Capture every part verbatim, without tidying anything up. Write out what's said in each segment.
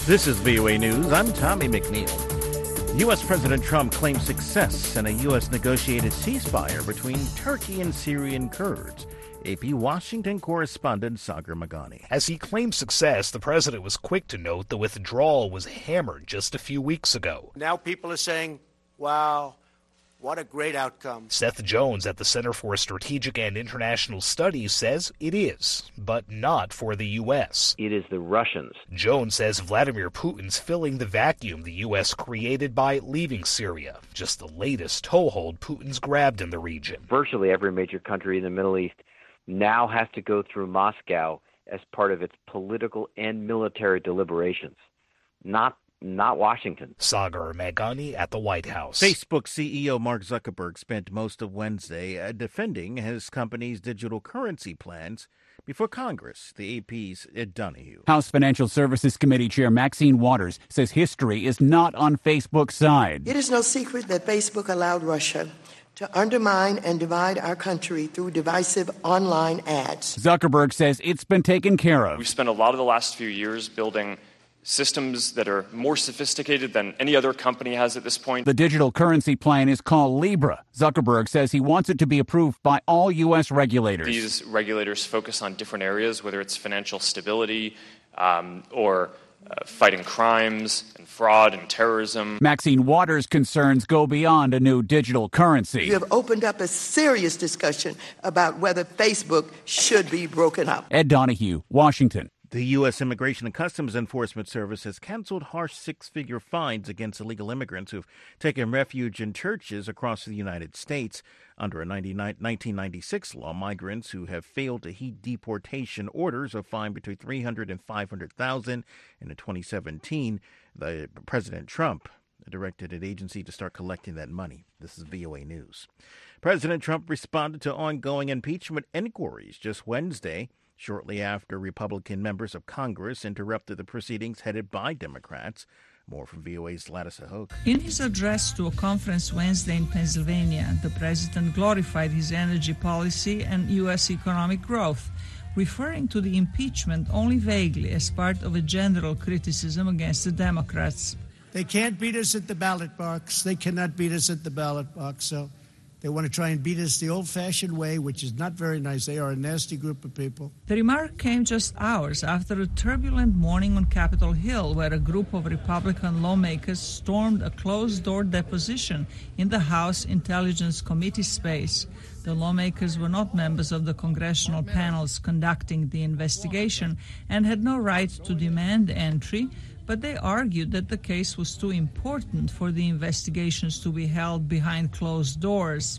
This is V O A News. I'm Tommy McNeil. U S. President Trump claims success in a U S negotiated ceasefire between Turkey and Syrian Kurds. A P Washington correspondent Sagar Meghani. As he claimed success, the president was quick to note the withdrawal was hammered just a few weeks ago. Now people are saying, wow, what a great outcome. Seth Jones at the Center for Strategic and International Studies says it is, but not for the U S. It is the Russians. Jones says Vladimir Putin's filling the vacuum the U S created by leaving Syria, just the latest toehold Putin's grabbed in the region. Virtually every major country in the Middle East now has to go through Moscow as part of its political and military deliberations, not not Washington. Sagar Meghani at the White House. Facebook C E O Mark Zuckerberg spent most of Wednesday uh, defending his company's digital currency plans before Congress, the A P's Ed Donahue. House Financial Services Committee Chair Maxine Waters says history is not on Facebook's side. It is no secret that Facebook allowed Russia to undermine and divide our country through divisive online ads. Zuckerberg says it's been taken care of. We've spent a lot of the last few years building systems that are more sophisticated than any other company has at this point. The digital currency plan is called Libra. Zuckerberg says he wants it to be approved by all U S regulators. These regulators focus on different areas, whether it's financial stability um, or uh, fighting crimes and fraud and terrorism. Maxine Waters' concerns go beyond a new digital currency. You have opened up a serious discussion about whether Facebook should be broken up. Ed Donahue, Washington. The U S. Immigration and Customs Enforcement Service has canceled harsh six-figure fines against illegal immigrants who've taken refuge in churches across the United States. Under a nineteen ninety-six law, migrants who have failed to heed deportation orders are fined between three hundred thousand dollars and five hundred thousand dollars. And in twenty seventeen, the President Trump directed an agency to start collecting that money. This is V O A News. President Trump responded to ongoing impeachment inquiries just Wednesday, shortly after Republican members of Congress interrupted the proceedings headed by Democrats. More from V O A's Lattice Hook. In his address to a conference Wednesday in Pennsylvania, the president glorified his energy policy and U S economic growth, referring to the impeachment only vaguely as part of a general criticism against the Democrats. They can't beat us at the ballot box. They cannot beat us at the ballot box, so they want to try and beat us the old-fashioned way, which is not very nice. They are a nasty group of people. The remark came just hours after a turbulent morning on Capitol Hill, where a group of Republican lawmakers stormed a closed-door deposition in the House Intelligence Committee space. The lawmakers were not members of the congressional panels conducting the investigation and had no right to demand entry, but they argued that the case was too important for the investigations to be held behind closed doors.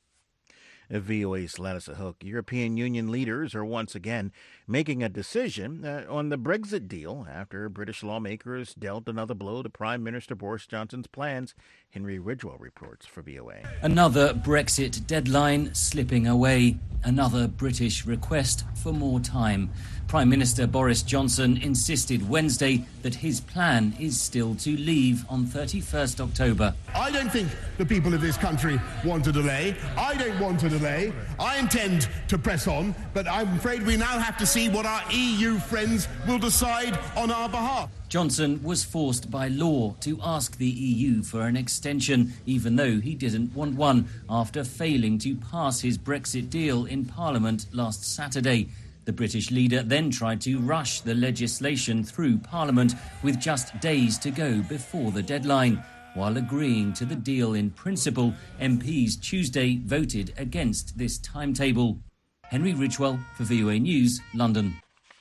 V O A's Lattice Hook. European Union leaders are once again making a decision uh, on the Brexit deal after British lawmakers dealt another blow to Prime Minister Boris Johnson's plans. Henry Ridgwell reports for V O A. Another Brexit deadline slipping away. Another British request for more time. Prime Minister Boris Johnson insisted Wednesday that his plan is still to leave on thirty-first October. I don't think the people of this country want a delay. I don't want a delay. I intend to press on, but I'm afraid we now have to see what our E U friends will decide on our behalf. Johnson was forced by law to ask the E U for an extension, even though he didn't want one, after failing to pass his Brexit deal in Parliament last Saturday. The British leader then tried to rush the legislation through Parliament with just days to go before the deadline. While agreeing to the deal in principle, M Ps Tuesday voted against this timetable. Henry Ridgwell for V O A News, London.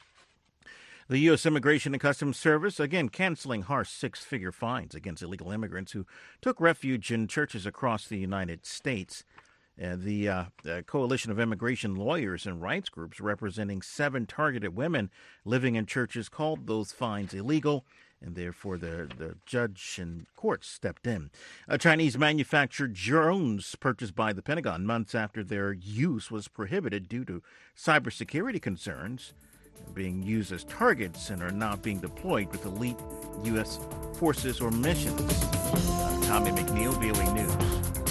The U S. Immigration and Customs Service, again, canceling harsh six-figure fines against illegal immigrants who took refuge in churches across the United States. Uh, the, uh, the Coalition of Immigration Lawyers and Rights Groups representing seven targeted women living in churches called those fines illegal, and therefore the, the judge and courts stepped in. A Chinese manufactured drones purchased by the Pentagon months after their use was prohibited due to cybersecurity concerns, being used as targets and are not being deployed with elite U S forces or missions. I'm Tommy McNeil, V O A News.